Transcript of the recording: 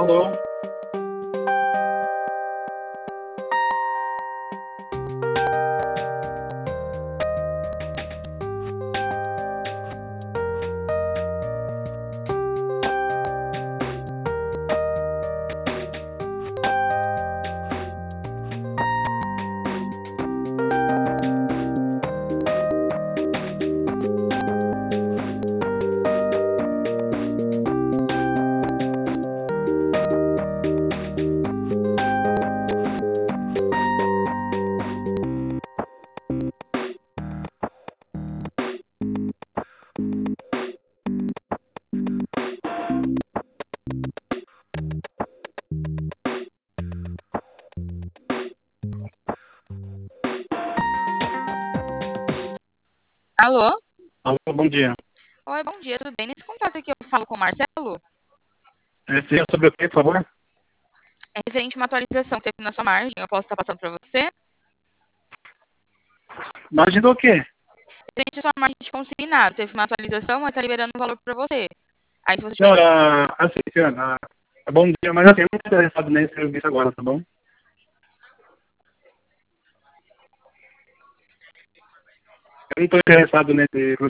Alô? Alô? Alô, bom dia. Oi, bom dia, tudo bem? Nesse contato aqui eu falo com o Marcelo. Seria sobre o quê, por favor? É referente a uma atualização que teve na sua margem. Eu posso estar passando para você? Margem do quê? Referente à sua margem de consignado. Teve uma atualização, mas está liberando o valor para você. Aí se você tiver... Senhora, assim, senhora, bom dia, mas assim, eu não estou interessado nesse serviço agora, tá bom? Eu não estou interessado nesse